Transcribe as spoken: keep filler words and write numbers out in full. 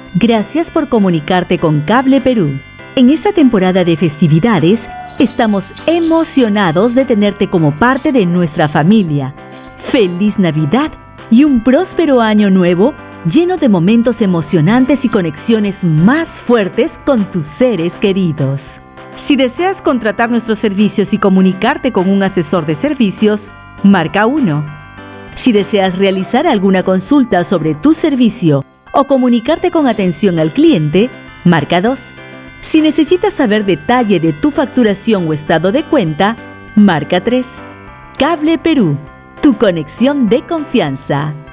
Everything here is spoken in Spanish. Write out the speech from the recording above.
Gracias por comunicarte con Cable Perú. En esta temporada de festividades, estamos emocionados de tenerte como parte de nuestra familia. ¡Feliz Navidad y un próspero año nuevo lleno de momentos emocionantes y conexiones más fuertes con tus seres queridos! Si deseas contratar nuestros servicios y comunicarte con un asesor de servicios, marca uno. Si deseas realizar alguna consulta sobre tu servicio o comunicarte con atención al cliente, marca dos. Si necesitas saber detalle de tu facturación o estado de cuenta, marca tres. Cable Perú, tu conexión de confianza.